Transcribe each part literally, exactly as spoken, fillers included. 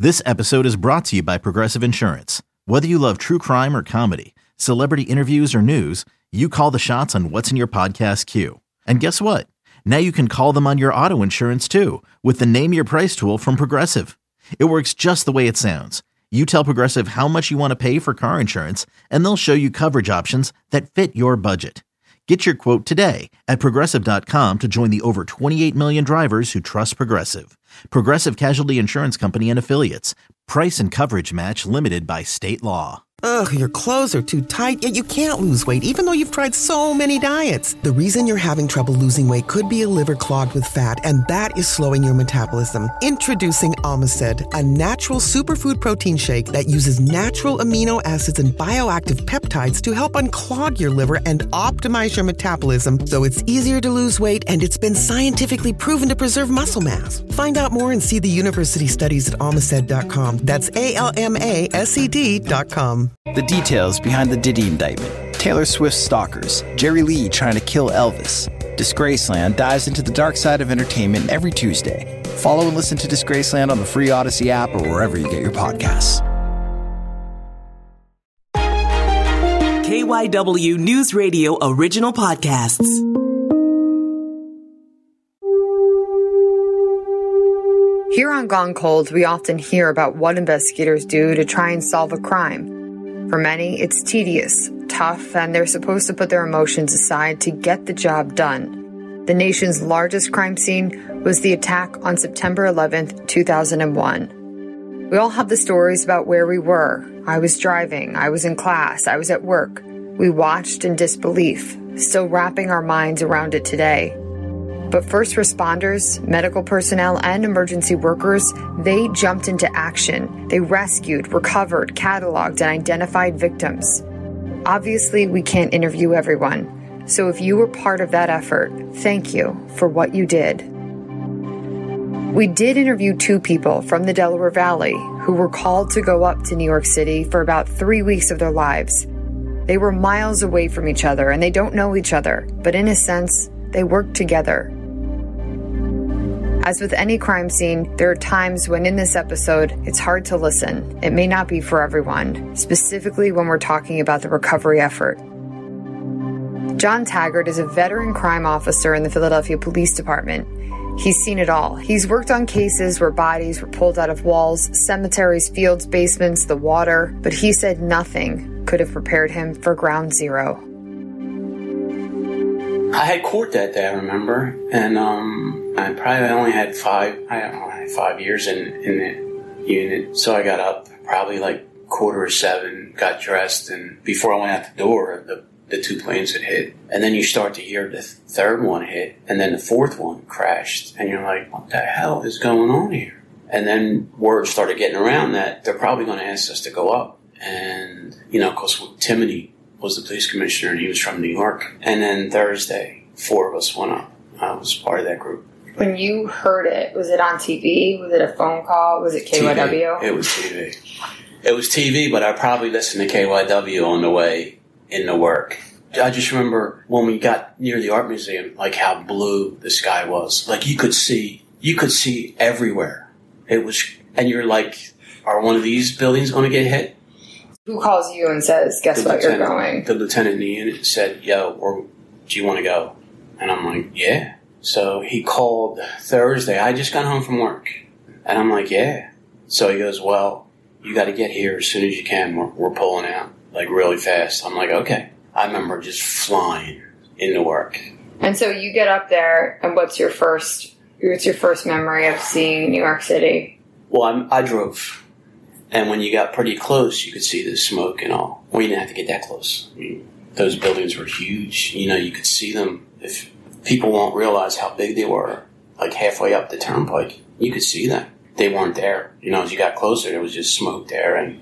This episode is brought to you by Progressive Insurance. Whether you love true crime or comedy, celebrity interviews or news, you call the shots on what's in your podcast queue. And guess what? Now you can call them on your auto insurance too with the Name Your Price tool from Progressive. It works just the way it sounds. You tell Progressive how much you want to pay for car insurance, and they'll show you coverage options that fit your budget. Get your quote today at Progressive dot com to join the over twenty-eight million drivers who trust Progressive. Progressive Casualty Insurance Company and Affiliates. Price and coverage match limited by state law. Ugh, your clothes are too tight, yet you can't lose weight even though you've tried so many diets. The reason you're having trouble losing weight could be a liver clogged with fat, and that is slowing your metabolism. Introducing Omicid, a natural superfood protein shake that uses natural amino acids and bioactive peptides to help unclog your liver and optimize your metabolism so it's easier to lose weight, and it's been scientifically proven to preserve muscle mass. Find out more and see the university studies at Omicid dot com. That's A L M A S E D dot com. The details behind the Diddy indictment, Taylor Swift's stalkers, Jerry Lee trying to kill Elvis. Disgraceland dives into the dark side of entertainment every Tuesday. Follow and listen to Disgraceland on the free Odyssey app or wherever you get your podcasts. K Y W News Radio original podcasts. Here on Gone Cold, we often hear about what investigators do to try and solve a crime. For many, it's tedious, tough, and they're supposed to put their emotions aside to get the job done. The nation's largest crime scene was the attack on September eleventh, two thousand one. We all have the stories about where we were. I was driving, I was in class, I was at work. We watched in disbelief, still wrapping our minds around it today. But first responders, medical personnel, and emergency workers, they jumped into action. They rescued, recovered, cataloged, and identified victims. Obviously, we can't interview everyone. So if you were part of that effort, thank you for what you did. We did interview two people from the Delaware Valley who were called to go up to New York City for about three weeks of their lives. They were miles away from each other, and they don't know each other, but in a sense, they work together. As with any crime scene, there are times when in this episode, it's hard to listen. It may not be for everyone, specifically when we're talking about the recovery effort. John Taggart is a veteran crime officer in the Philadelphia Police Department. He's seen it all. He's worked on cases where bodies were pulled out of walls, cemeteries, fields, basements, the water, but he said nothing could have prepared him for ground zero. I had court that day, I remember, and um, I probably only had five. I don't know, I had five years in in the unit, so I got up probably like quarter of seven, got dressed, and before I went out the door, the the two planes had hit, and then you start to hear the third one hit, and then the fourth one crashed, and you're like, what the hell is going on here? And then word started getting around that they're probably going to ask us to go up, and you know, because Timothy was the police commissioner, and he was from New York. And then Thursday, four of us went up. I was part of that group. When you heard it, was it on T V? Was it a phone call? Was it K Y W? T V. It was T V. It was T V, but I probably listened to K Y W on the way into work. I just remember when we got near the art museum, like how blue the sky was. Like you could see, you could see everywhere. It was, and you're like, are one of these buildings going to get hit? Who calls you and says, guess what, you're going? The lieutenant in the unit said, yo, or, do you want to go? And I'm like, yeah. So he called Thursday. I just got home from work. And I'm like, yeah. So he goes, well, you got to get here as soon as you can. We're, we're pulling out, like, really fast. I'm like, okay. I remember just flying into work. And so you get up there, and what's your first, what's your first memory of seeing New York City? Well, I'm, I drove. And when you got pretty close, you could see the smoke and all. Well, you didn't have to get that close. I mean, those buildings were huge. You know, you could see them. If people won't realize how big they were, like halfway up the turnpike, you could see them. They weren't there. You know, as you got closer, there was just smoke there. And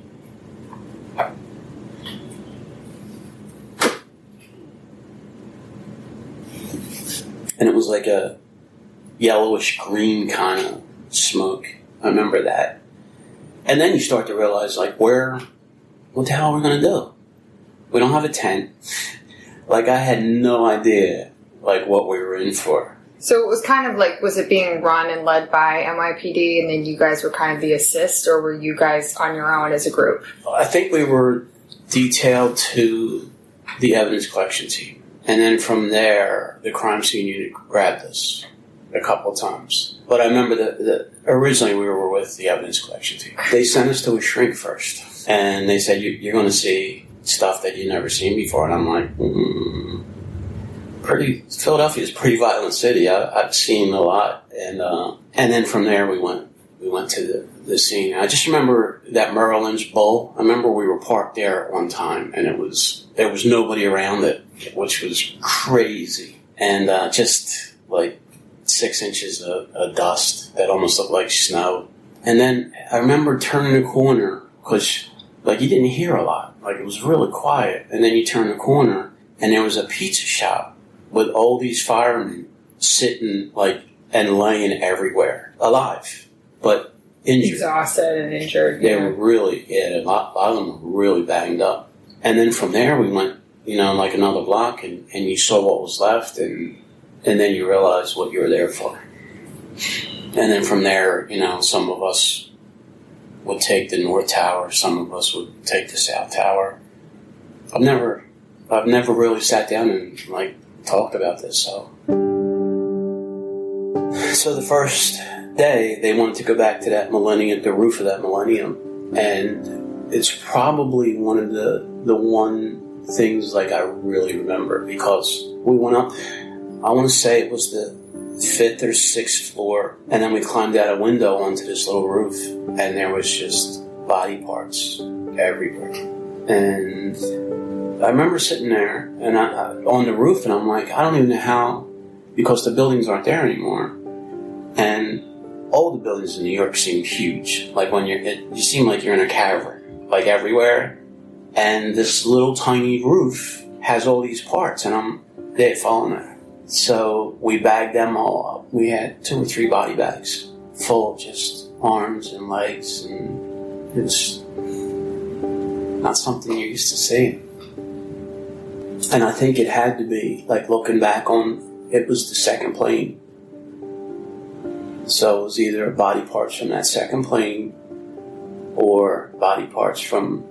and it was like a yellowish green kind of smoke. I remember that. And then you start to realize, like, where, what the hell are we going to do? We don't have a tent. Like, I had no idea, like, what we were in for. So it was kind of like, was it being run and led by N Y P D, and then you guys were kind of the assist, or were you guys on your own as a group? I think we were detailed to the evidence collection team. And then from there, the crime scene unit grabbed us a couple of times. But I remember that, that originally we were with the evidence collection team. They sent us to a shrink first. And they said, you, you're going to see stuff that you've never seen before. And I'm like, mm, pretty, Philadelphia is a pretty violent city. I, I've seen a lot. And uh, and then from there we went we went to the, the scene. I just remember that Merrill Lynch Bull. I remember we were parked there at one time, and it was there was nobody around it, which was crazy. And uh, just like six inches of, of dust that almost looked like snow. And then I remember turning the corner, because like you didn't hear a lot. Like it was really quiet. And then you turn the corner, and there was a pizza shop with all these firemen sitting like and laying everywhere, alive, but injured. Exhausted and injured. They yeah. were really, yeah, a lot, a lot of them were really banged up. And then from there we went, you know, like another block, and, and you saw what was left, and and then you realized what you were there for. And then from there, you know, some of us would take the North Tower, some of us would take the South Tower. I've never, I've never really sat down and like talked about this, so. So the first day, they wanted to go back to that Millennium, the roof of that Millennium, and it's probably one of the the one things like I really remember, because we went up. I want to say it was the fifth or sixth floor, and then we climbed out a window onto this little roof, and there was just body parts everywhere. And I remember sitting there and I, I, on the roof, and I'm like, I don't even know how, because the buildings aren't there anymore. And all the buildings in New York seem huge. Like when you're, it, you seem like you're in a cavern, like everywhere. And this little tiny roof has all these parts, and I'm, they had fallen there. So we bagged them all up. We had two or three body bags full of just arms and legs, and it was not something you're used to seeing. And I think it had to be, like looking back on, it was the second plane. So it was either body parts from that second plane or body parts from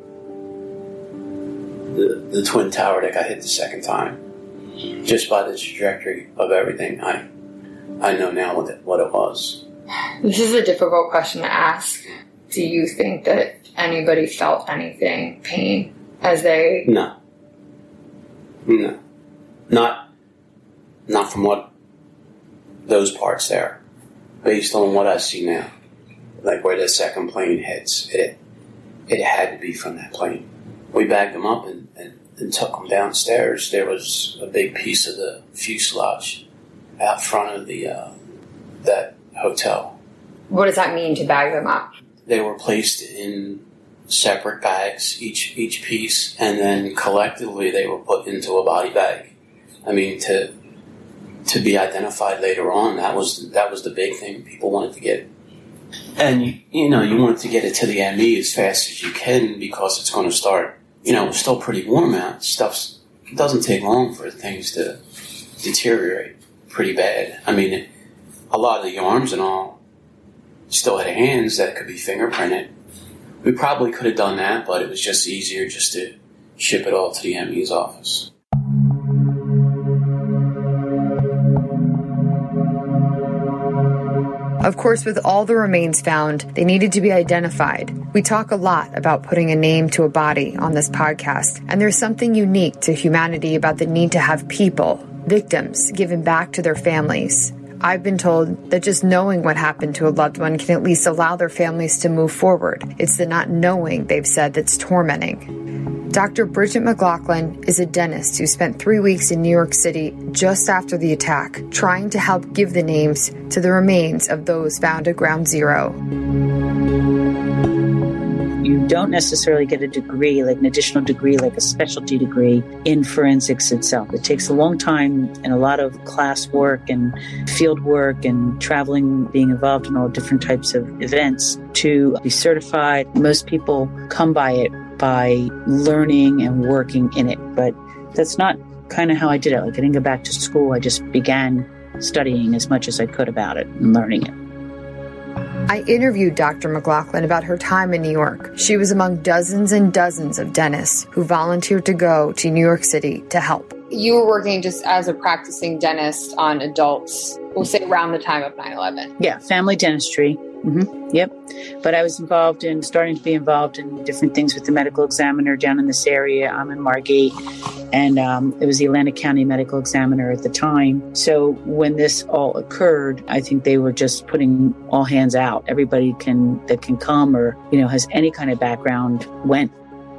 the, the Twin Tower that got hit the second time. Just by the trajectory of everything, I I know now what it, what it was. This is a difficult question to ask. Do you think that anybody felt anything, pain, as they... No. No. Not, not from what, those parts there. Based on what I see now. Like where the second plane hits, it it had to be from that plane. We bagged them up and, and, and took them downstairs. There was a big piece of the fuselage out front of the uh, that hotel. What does that mean, to bag them up? They were placed in separate bags, each each piece, and then collectively they were put into a body bag. I mean, to to be identified later on, that was that was the big thing. People wanted to get, and you, you know, you wanted to get it to the M E as fast as you can, because it's going to start. You know, it's still pretty warm out. Stuff it doesn't take long for things to deteriorate pretty bad. I mean, it, a lot of the arms and all still had hands that could be fingerprinted. We probably could have done that, but it was just easier just to ship it all to the M E's office. Of course, with all the remains found, they needed to be identified. We talk a lot about putting a name to a body on this podcast, and there's something unique to humanity about the need to have people, victims, given back to their families. I've been told that just knowing what happened to a loved one can at least allow their families to move forward. It's the not knowing, they've said, that's tormenting. Doctor Bridget McLaughlin is a dentist who spent three weeks in New York City just after the attack, trying to help give the names to the remains of those found at Ground Zero. You don't necessarily get a degree, like an additional degree, like a specialty degree in forensics itself. It takes a long time and a lot of class work and field work and traveling, being involved in all different types of events to be certified. Most people come by it by learning and working in it, but that's not kind of how I did it. Like I didn't go back to school. I just began studying as much as I could about it and learning it. I interviewed Doctor McLaughlin about her time in New York. She was among dozens and dozens of dentists who volunteered to go to New York City to help. You were working just as a practicing dentist on adults, we'll say around the time of nine eleven. Yeah, family dentistry. Mm-hmm. Yep. But I was involved in, starting to be involved in different things with the medical examiner down in this area. I'm in Margate, and um, it was the Atlantic County medical examiner at the time. So when this all occurred, I think they were just putting all hands out. Everybody can that can come or, you know, has any kind of background went.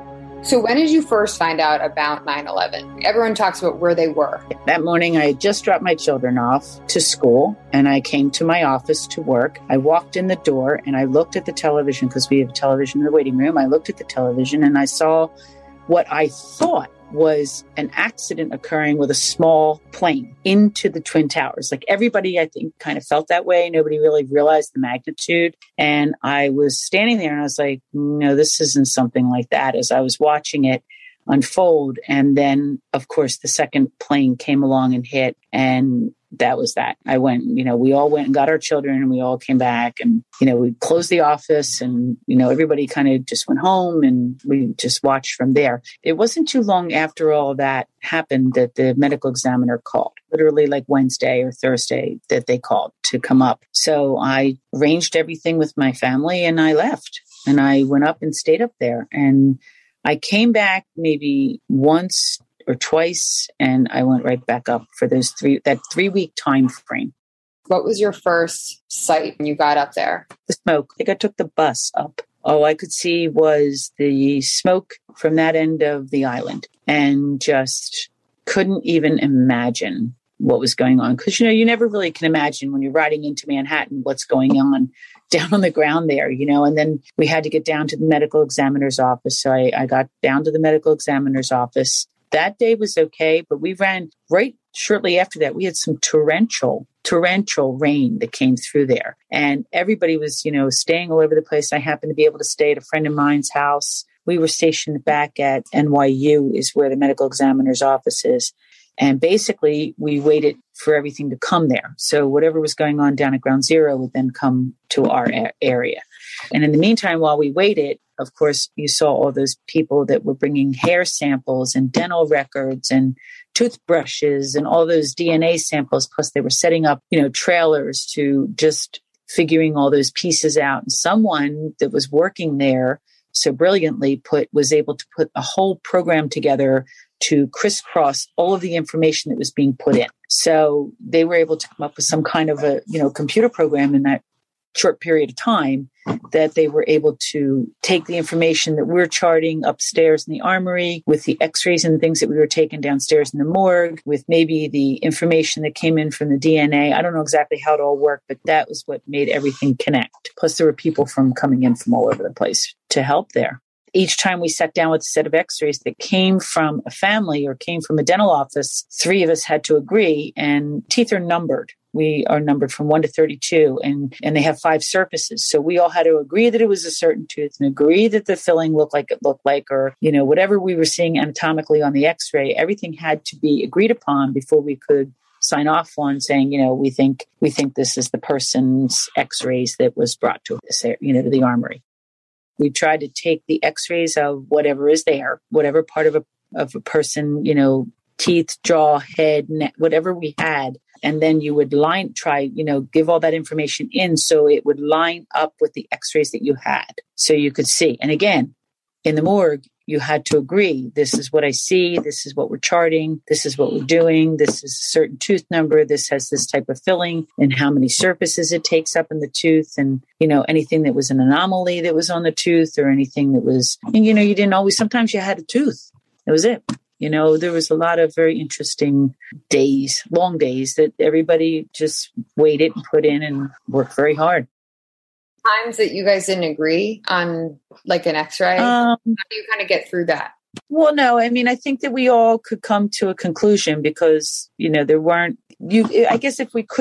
So when did you first find out about nine eleven? Everyone talks about where they were. That morning, I had just dropped my children off to school, and I came to my office to work. I walked in the door, and I looked at the television because we have a television in the waiting room. I looked at the television, and I saw what I thought was an accident occurring with a small plane into the Twin Towers. Like everybody, I think, kind of felt that way. Nobody really realized the magnitude. And I was standing there and I was like, no, this isn't something like that as I was watching it unfold. And then, of course, the second plane came along and hit. And that was that. I went, you know, we all went and got our children and we all came back and, you know, we closed the office and, you know, everybody kind of just went home and we just watched from there. It wasn't too long after all that happened that the medical examiner called, literally like Wednesday or Thursday that they called to come up. So I arranged everything with my family and I left and I went up and stayed up there. And I came back maybe once or twice, and I went right back up for those three, that three week time frame. What was your first sight when you got up there? The smoke. I think I took the bus up. All I could see was the smoke from that end of the island and just couldn't even imagine what was going on. Because, you know, you never really can imagine when you're riding into Manhattan what's going on down on the ground there, you know, and then we had to get down to the medical examiner's office. So I, I got down to the medical examiner's office. That day was okay, but we ran right shortly after that. We had some torrential, torrential rain that came through there. And everybody was, you know, staying all over the place. I happened to be able to stay at a friend of mine's house. We were stationed back at N Y U is where the medical examiner's office is. And basically, we waited for everything to come there. So whatever was going on down at Ground Zero would then come to our a- area. And in the meantime, while we waited, of course, you saw all those people that were bringing hair samples and dental records and toothbrushes and all those D N A samples. Plus, they were setting up, you know, trailers to just figuring all those pieces out. And someone that was working there so brilliantly put was able to put a whole program together to crisscross all of the information that was being put in. So they were able to come up with some kind of a, you know, computer program in that short period of time that they were able to take the information that we're charting upstairs in the armory with the x-rays and things that we were taking downstairs in the morgue with maybe the information that came in from the D N A. I don't know exactly how it all worked, but that was what made everything connect. Plus there were people from coming in from all over the place to help there. Each time we sat down with a set of x-rays that came from a family or came from a dental office, three of us had to agree, and teeth are numbered. We are numbered from one to thirty-two, and, and they have five surfaces. So we all had to agree that it was a certain tooth and agree that the filling looked like it looked like, or, you know, whatever we were seeing anatomically on the x-ray, everything had to be agreed upon before we could sign off on saying, you know, we think, we think this is the person's x-rays that was brought to this, you know, to the armory. We tried to take the x-rays of whatever is there, whatever part of a, of a person, you know, teeth, jaw, head, neck, whatever we had. And then you would line, try, you know, give all that information in so it would line up with the x-rays that you had so you could see. And again, in the morgue, you had to agree, this is what I see, this is what we're charting, this is what we're doing, this is a certain tooth number, this has this type of filling, and how many surfaces it takes up in the tooth, and, you know, anything that was an anomaly that was on the tooth or anything that was, and, you know, you didn't always, sometimes you had a tooth. That was it. You know, there was a lot of very interesting days, long days that everybody just waited and put in and worked very hard. Times that you guys didn't agree on like an x-ray? Um, How do you kind of get through that? Well, no, I mean, I think that we all could come to a conclusion because, you know, there weren't, you, I guess if we couldn't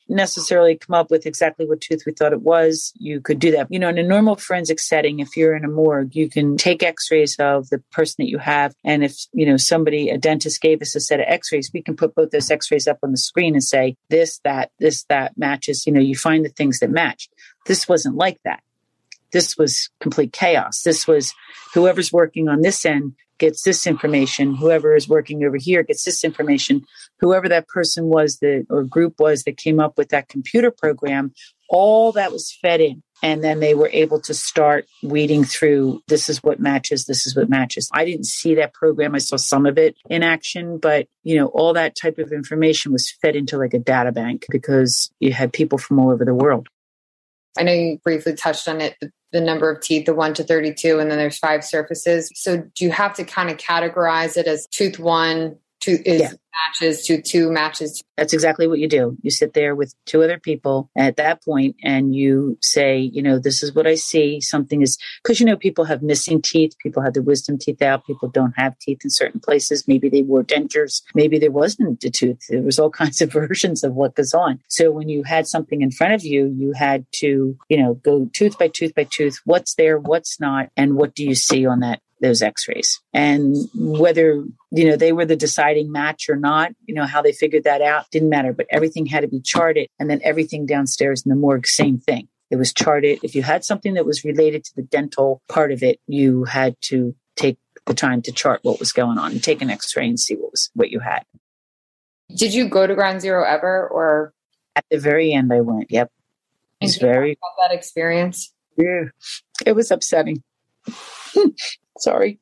necessarily come up with exactly what tooth we thought it was, you could do that. You know, in a normal forensic setting, if you're in a morgue, you can take x-rays of the person that you have. And if, you know, somebody, a dentist gave us a set of x-rays, we can put both those x-rays up on the screen and say, this, that, this, that matches. You know, you find the things that match. This wasn't like that. This was complete chaos. This was whoever's working on this end gets this information. Whoever is working over here gets this information. Whoever that person was that or group was that came up with that computer program, all that was fed in. And then they were able to start weeding through, this is what matches, this is what matches. I didn't see that program. I saw some of it in action, but you know, all that type of information was fed into like a data bank because you had people from all over the world. I know you briefly touched on it, the number of teeth, the one to thirty-two, and then there's five surfaces. So do you have to kind of categorize it as tooth one, tooth is yeah. matches, tooth two matches? That's exactly what you do. You sit there with two other people at that point and you say, you know, this is what I see. Something is, because, you know, people have missing teeth. People have their wisdom teeth out. People don't have teeth in certain places. Maybe they wore dentures. Maybe there wasn't a tooth. There was all kinds of versions of what goes on. So when you had something in front of you, you had to, you know, go tooth by tooth by tooth. What's there? What's not? And what do you see on that? Those x-rays, and whether, you know, they were the deciding match or not, you know, how they figured that out didn't matter, but everything had to be charted. And then everything downstairs in the morgue, same thing. It was charted. If you had something that was related to the dental part of it, you had to take the time to chart what was going on and take an x-ray and see what was, what you had. Did you go to Ground Zero ever, or? At the very end, I went. Yep. It was very, about that experience. Yeah. It was upsetting. Sorry.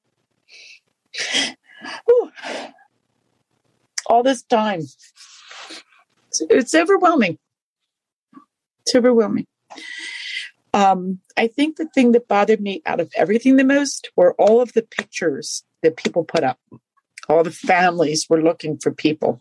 Whew. All this time. It's, it's overwhelming. It's overwhelming. Um, I think the thing that bothered me out of everything the most were all of the pictures that people put up. All the families were looking for people.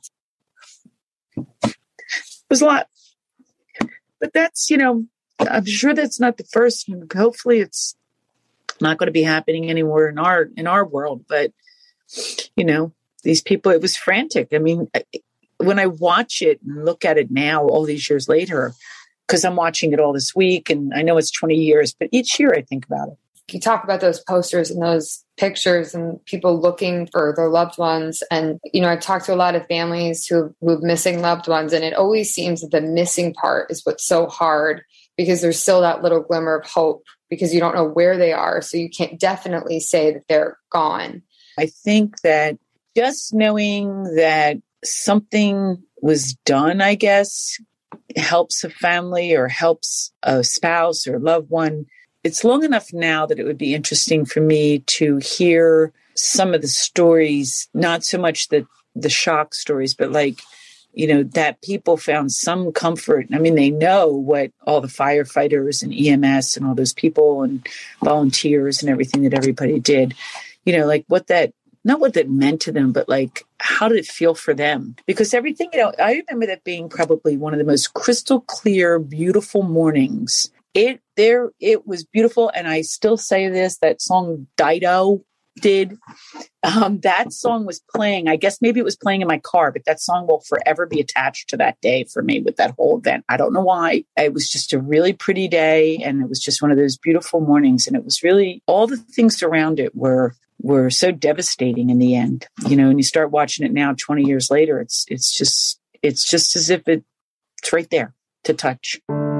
It was a lot. But that's, you know, I'm sure that's not the first. And hopefully it's not going to be happening anymore in our in our world. But, you know, these people, it was frantic. I mean, when I watch it and look at it now, all these years later, because I'm watching it all this week, and I know it's twenty years, but each year I think about it. You talk about those posters and those pictures and people looking for their loved ones. And, you know, I've talked to a lot of families who who've missing loved ones, and it always seems that the missing part is what's so hard, because there's still that little glimmer of hope, because you don't know where they are. So you can't definitely say that they're gone. I think that just knowing that something was done, I guess, helps a family or helps a spouse or loved one. It's long enough now that it would be interesting for me to hear some of the stories, not so much the, the shock stories, but like, you know, that people found some comfort. I mean, they know what all the firefighters and E M S and all those people and volunteers and everything that everybody did, you know, like what that, not what that meant to them, but like, how did it feel for them? Because everything, you know, I remember that being probably one of the most crystal clear, beautiful mornings. It there, it was beautiful. And I still say this, that song Dido did. Um, that song was playing. I guess maybe it was playing in my car, but that song will forever be attached to that day for me with that whole event. I don't know why. It was just a really pretty day. And it was just one of those beautiful mornings. And it was really, all the things around it were were so devastating in the end. You know, and you start watching it now twenty years later, it's it's just it's just as if it, it's right there to touch.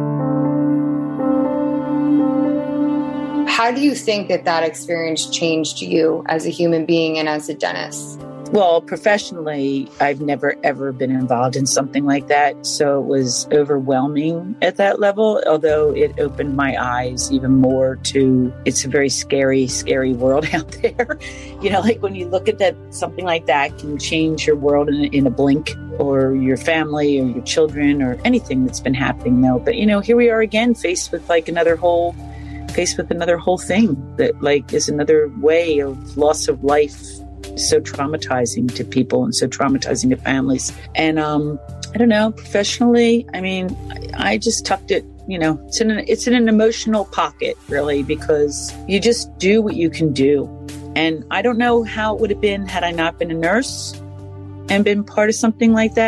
How do you think that that experience changed you as a human being and as a dentist? Well, professionally, I've never, ever been involved in something like that. So it was overwhelming at that level, although it opened my eyes even more to, it's a very scary, scary world out there. You know, like when you look at that, something like that can change your world in, in a blink, or your family or your children or anything that's been happening though. But, you know, here we are again, faced with like another whole, faced with another whole thing that like is another way of loss of life. So traumatizing to people and so traumatizing to families. And um, I don't know, professionally, I mean, I, I just tucked it, you know, it's in, an, it's in an emotional pocket, really, because you just do what you can do. And I don't know how it would have been had I not been a nurse and been part of something like that.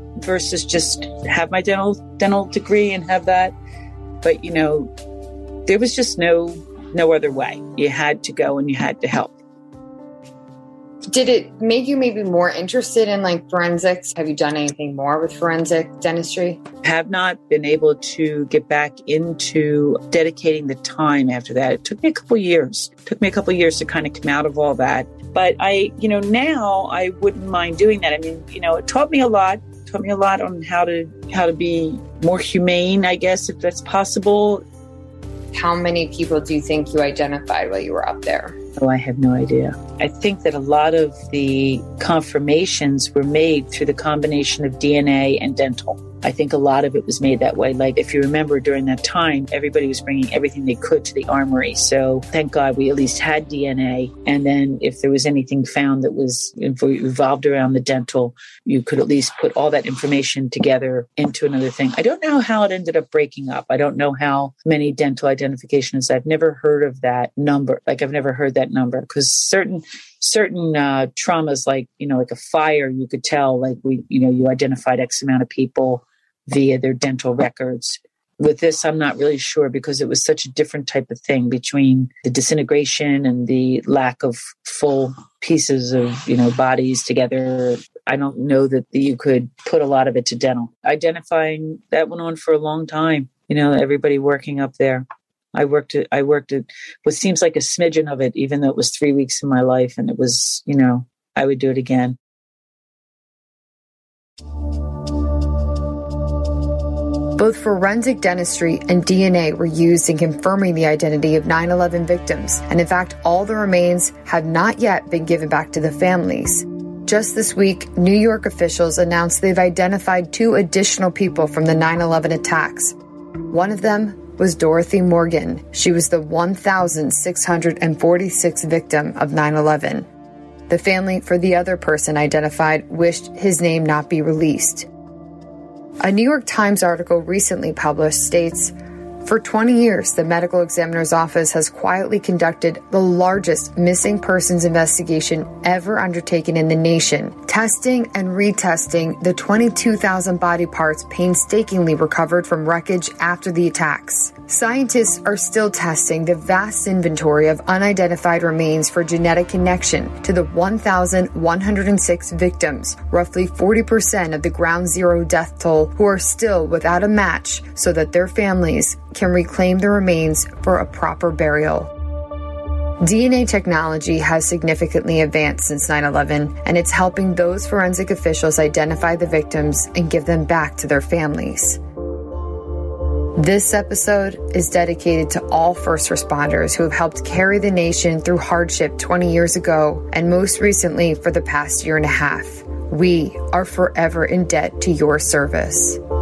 versus just have my dental dental degree and have that. But, you know, there was just no no other way. You had to go and you had to help. Did it make you maybe more interested in like forensics? Have you done anything more with forensic dentistry? Have not been able to get back into dedicating the time after that. It took me a couple years. It took me a couple years to kind of come out of all that. But I, you know, now I wouldn't mind doing that. I mean, you know, it taught me a lot. It taught me a lot on how to how to be more humane, I guess, if that's possible. How many people do you think you identified while you were up there? Oh, I have no idea. I think that a lot of the confirmations were made through the combination of D N A and dental. I think a lot of it was made that way. Like, if you remember during that time, everybody was bringing everything they could to the armory. So thank God we at least had D N A. And then if there was anything found that was revolved around the dental, you could at least put all that information together into another thing. I don't know how it ended up breaking up. I don't know how many dental identifications. I've never heard of that number. Like, I've never heard that number, because certain certain uh, traumas, like, you know, like a fire, you could tell, like, we, you know, you identified X amount of people via their dental records. With this, I'm not really sure, because it was such a different type of thing between the disintegration and the lack of full pieces of, you know, bodies together. I don't know that you could put a lot of it to dental. Identifying, that went on for a long time. You know, everybody working up there. I worked at, I worked at what seems like a smidgen of it, even though it was three weeks in my life. And it was, you know, I would do it again. Both forensic dentistry and D N A were used in confirming the identity of nine eleven victims. And in fact, all the remains have not yet been given back to the families. Just this week, New York officials announced they've identified two additional people from the nine eleven attacks. One of them was Dorothy Morgan. She was the one thousand six hundred forty-sixth victim of nine eleven. The family for the other person identified wished his name not be released. A New York Times article recently published states, for twenty years, the medical examiner's office has quietly conducted the largest missing persons investigation ever undertaken in the nation, testing and retesting the twenty-two thousand body parts painstakingly recovered from wreckage after the attacks. Scientists are still testing the vast inventory of unidentified remains for genetic connection to the one thousand one hundred six victims, roughly forty percent of the ground zero death toll, who are still without a match, so that their families can reclaim the remains for a proper burial. D N A technology has significantly advanced since nine eleven, and it's helping those forensic officials identify the victims and give them back to their families. This episode is dedicated to all first responders who have helped carry the nation through hardship twenty years ago, and most recently for the past year and a half. We are forever in debt to your service.